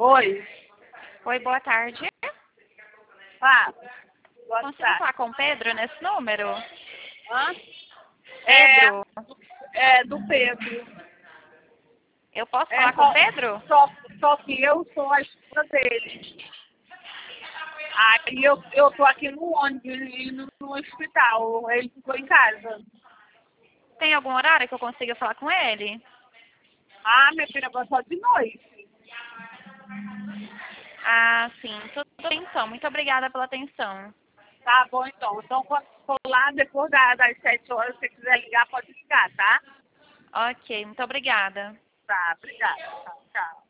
Oi. Oi, boa tarde. Ah, boa Consigo tarde. falar com o Pedro nesse número? Hã? Pedro? É do Pedro. Eu posso É, falar com o Pedro? só que eu sou a esposa dele. Aí eu tô aqui no ônibus e no hospital. Ele ficou em casa. Tem algum horário que eu consiga falar com ele? Ah, minha filha, vai só de noite. Ah, sim. Tudo bem, então. Muito obrigada pela atenção. Tá bom, então. Então, quando for lá, depois das 7 horas, se você quiser ligar, pode ligar, tá? Ok, muito obrigada. Tá, obrigada. Tchau, tchau.